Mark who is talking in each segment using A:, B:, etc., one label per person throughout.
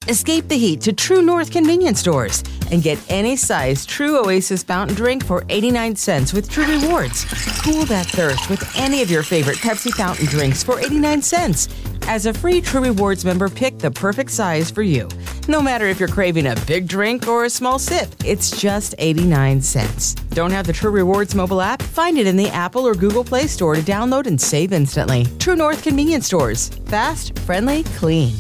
A: Escape the heat to True North convenience stores and get any size True Oasis fountain drink for 89 cents with True Rewards. Cool that thirst with any of your favorite Pepsi fountain drinks for 89 cents. As a free True Rewards member, pick the perfect size for you. No matter if you're craving a big drink or a small sip, it's just 89 cents. Don't have the True Rewards mobile app? Find it in the Apple or Google Play Store to download and save instantly. True North convenience stores. Fast, friendly, clean.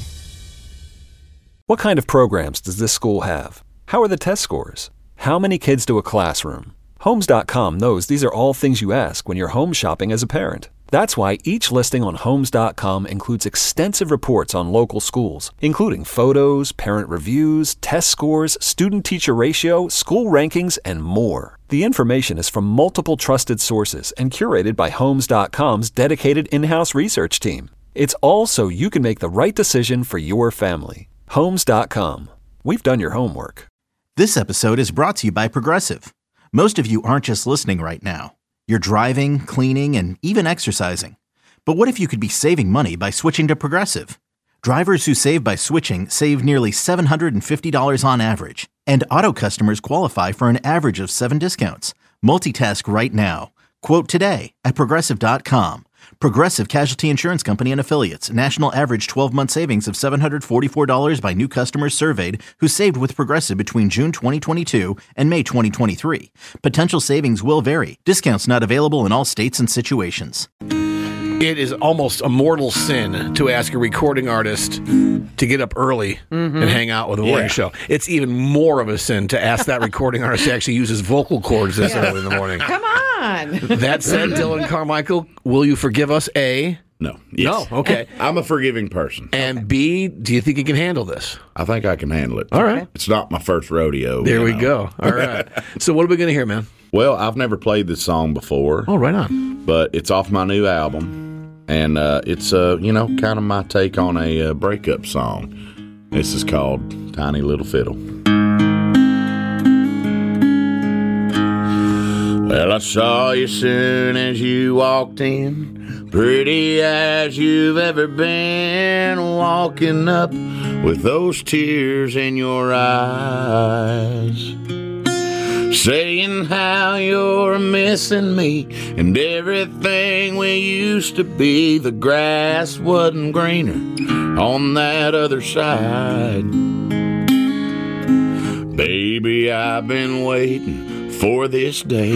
B: What kind of programs does this school have? How are the test scores? How many kids do a classroom? Homes.com knows these are all things you ask when you're home shopping as a parent. That's why each listing on Homes.com includes extensive reports on local schools, including photos, parent reviews, test scores, student-teacher ratio, school rankings, and more. The information is from multiple trusted sources and curated by Homes.com's dedicated in-house research team. It's all so you can make the right decision for your family. Homes.com. We've done your homework.
C: This episode is brought to you by Progressive. Most of you aren't just listening right now. You're driving, cleaning, and even exercising. But what if you could be saving money by switching to Progressive? Drivers who save by switching save nearly $750 on average. And auto customers qualify for an average of 7 discounts. Multitask right now. Quote today at Progressive.com. Progressive Casualty Insurance Company and Affiliates. National average 12-month savings of $744 by new customers surveyed who saved with Progressive between June 2022 and May 2023. Potential savings will vary. Discounts not available in all states and situations.
D: It is almost a mortal sin to ask a recording artist to get up early and hang out with a morning show. It's even more of a sin to ask that recording artist to actually use his vocal cords this early in the morning.
E: Come on.
D: That said, Dylan Carmichael, will you forgive us, A?
F: No. Yes.
D: No? Okay.
F: I'm a forgiving person.
D: And B, do you think you can handle this?
F: I think I can handle it.
D: All right.
F: It's not my first rodeo.
D: There we go. All right. So what are we going to hear, man?
F: Well, I've never played this song before.
D: Oh, right on.
F: But it's off my new album. And it's, kind of my take on a breakup song. This is called Tiny Little Fiddle. Well, I saw you soon as you walked in, pretty as you've ever been, walking up with those tears in your eyes, saying how you're missing me and everything we used to be. The grass wasn't greener on that other side. Baby, I've been waiting for this day,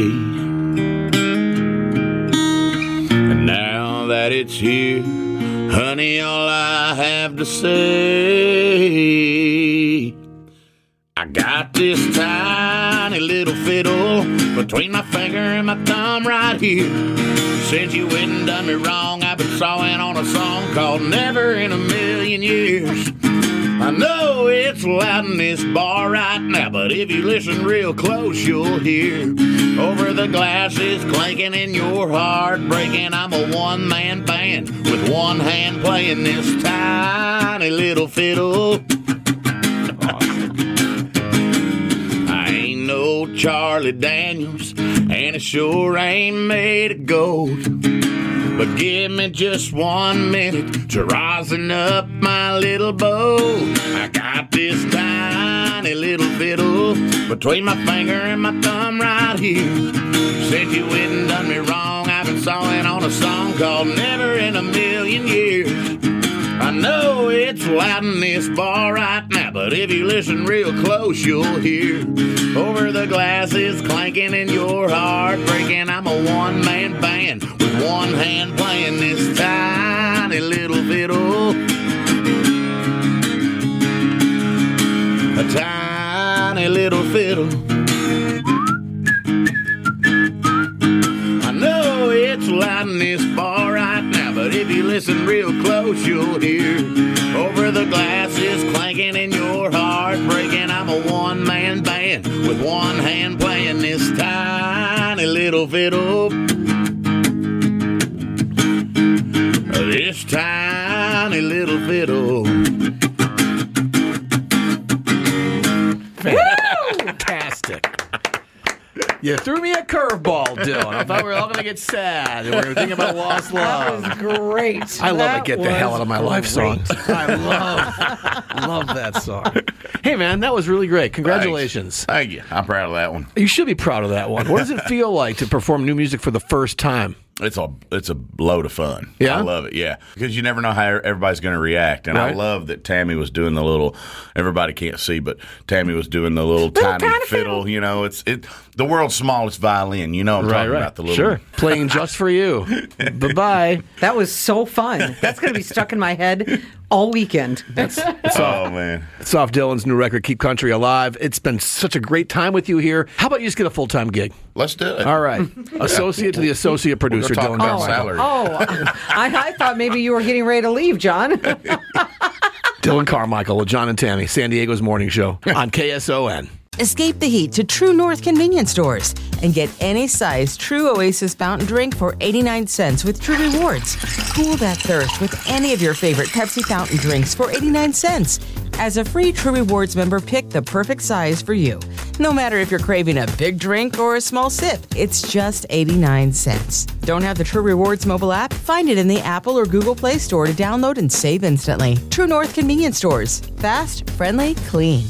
F: and now that it's here, honey, all I have to say, I got this tiny little fiddle between my finger and my thumb right here. Since you went and done me wrong, I've been sawing on a song called Never in a Million Years. I know it's loud in this bar right now, but if you listen real close, you'll hear over the glasses clanking and your heart breaking. I'm a one-man band with one hand playing this tiny little fiddle. I ain't no Charlie Daniels, and it sure ain't made of gold. But give me just 1 minute to rosin up my little bow. I got this tiny little fiddle between my finger and my thumb right here. Since you went and done me wrong, I've been sawing on a song called Never in a Million Years. I know it's loud in this bar right now, but if you listen real close, you'll hear over the glasses clanking and your heart breaking. I'm a one-man band with one hand playing this tiny little fiddle. A tiny little fiddle. I know it's loud in this bar right now, but if you listen real close, you'll hear over the glasses clanking and your heart breaking. I'm a one-man band with one hand playing this tiny little fiddle. This tiny little fiddle.
D: Fantastic. You threw me a curveball, Dylan. I thought we were all going to get sad. And we were thinking about lost love.
E: That was great.
D: I love
E: That
D: a Get the Hell Out of My Life
E: great.
D: song. I love that song. Hey, man, that was really great. Congratulations.
F: Thank you. I'm proud of that one.
D: You should be proud of that one. What does it feel like to perform new music for the first time?
F: It's a load of fun.
D: Yeah?
F: I love it, yeah. Because you never know how everybody's going to react. And
D: Right.
F: I love that Tammy was doing the little, everybody can't see, but Tammy was doing the little tiny fiddle. You know, it's the world's smallest violin. You know I'm talking about the little.
D: Sure. Playing just for you. Bye-bye.
E: That was so fun. That's going to be stuck in my head all weekend.
F: Oh, man.
D: It's off Dylan's new record, Keep Country Alive. It's been such a great time with you here. How about you just get a full-time gig?
F: Let's do it.
D: All right. Associate to the associate producer,
F: We'll go
D: Dylan
F: talk about
D: Carmichael.
F: salary.
E: I thought maybe you were getting ready to leave, John.
D: Dylan Carmichael with John and Tammy, San Diego's morning show on KSON.
A: Escape the heat to True North convenience stores and get any size True Oasis fountain drink for 89 cents with True Rewards. Cool that thirst with any of your favorite Pepsi fountain drinks for 89 cents. As a free True Rewards member, pick the perfect size for you. No matter if you're craving a big drink or a small sip, it's just 89 cents. Don't have the True Rewards mobile app? Find it in the Apple or Google Play Store to download and save instantly. True North convenience stores. Fast, friendly, clean.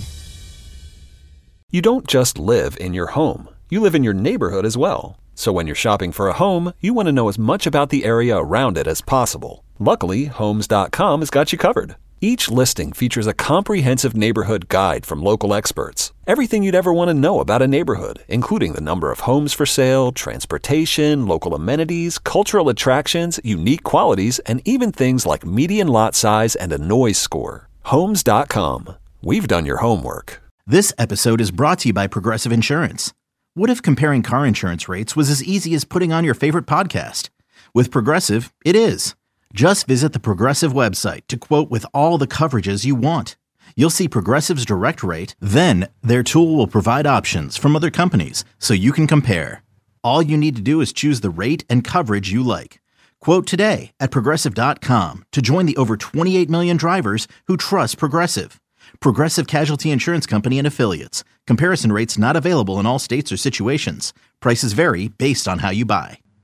B: You don't just live in your home. You live in your neighborhood as well. So when you're shopping for a home, you want to know as much about the area around it as possible. Luckily, Homes.com has got you covered. Each listing features a comprehensive neighborhood guide from local experts. Everything you'd ever want to know about a neighborhood, including the number of homes for sale, transportation, local amenities, cultural attractions, unique qualities, and even things like median lot size and a noise score. Homes.com. We've done your homework.
C: This episode is brought to you by Progressive Insurance. What if comparing car insurance rates was as easy as putting on your favorite podcast? With Progressive, it is. Just visit the Progressive website to quote with all the coverages you want. You'll see Progressive's direct rate, then their tool will provide options from other companies so you can compare. All you need to do is choose the rate and coverage you like. Quote today at Progressive.com to join the over 28 million drivers who trust Progressive. Progressive Casualty Insurance Company and Affiliates. Comparison rates not available in all states or situations. Prices vary based on how you buy.